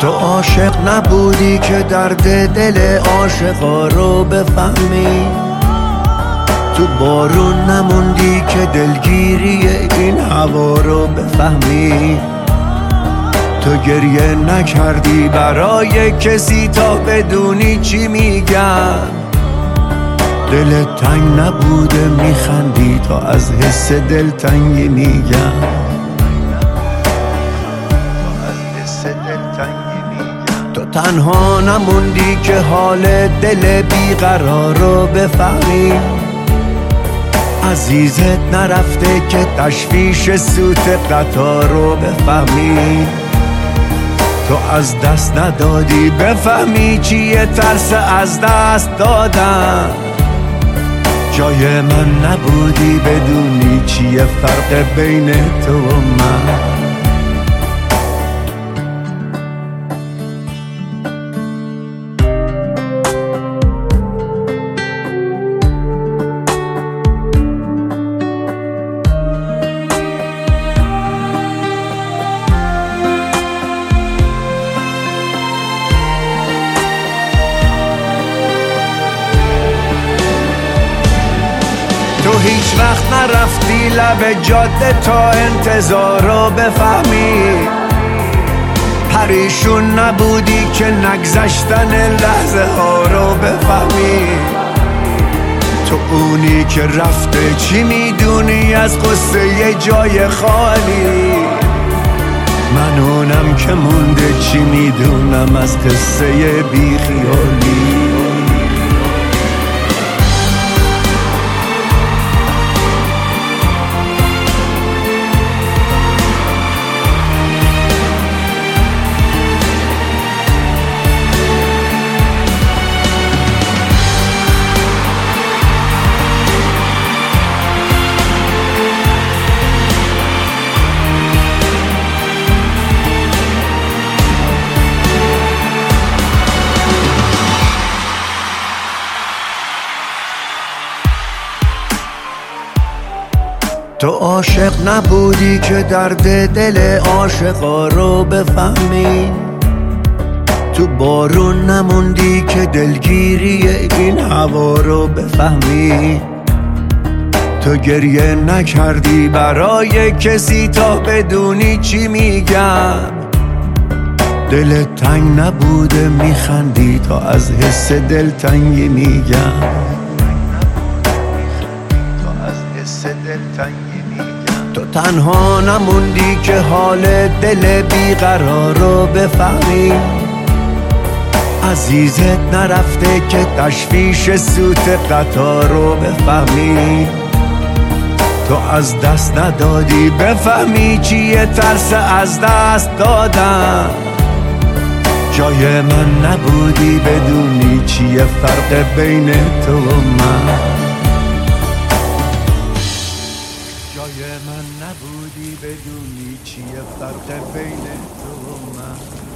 تو عاشق نبودی که درد دل عاشقا رو بفهمی، تو بارون نموندی که دلگیری این هوا رو بفهمی، تو گریه نکردی برای کسی تا بدونی چی میگن، دلت تنگ نبوده میخندی تا از حس دلتنگی میگن. تو تنها نموندی که حال دل بیقرار رو بفهمی، عزیزت نرفته که تشویش سوت قطار رو بفهمی، تو از دست ندادی بفهمی چیه ترس از دست دادن، جای من نبودی بدونی چیه فرق بین تو و من. تو هیچ وقت نرفتی لب جاده تا انتظار رو بفهمی، پریشون نبودی که نگذشتن لحظه ها رو بفهمی، تو اونی که رفته چی میدونی از قصه یه جای خالی، من اونم که مونده چی میدونم از قصه بیخیالی. تو عاشق نبودی که درد دل عاشقا رو بفهمی، تو بارون نموندی که دلگیری این هوا رو بفهمی، تو گریه نکردی برای کسی تا بدونی چی میگن، دلت تنگ نبوده میخندی تا از حس دلتنگی میگن. تو تنها نموندی که حال دل بیقرار رو بفهمی، عزیزت نرفته که تشویش سوت قطار رو بفهمی، تو از دست ندادی بفهمی چیه ترس از دست دادن، جای من نبودی بدونی چیه فرق بین تو و من، جای من نبودی بدونی چیه فرق بین تو و من.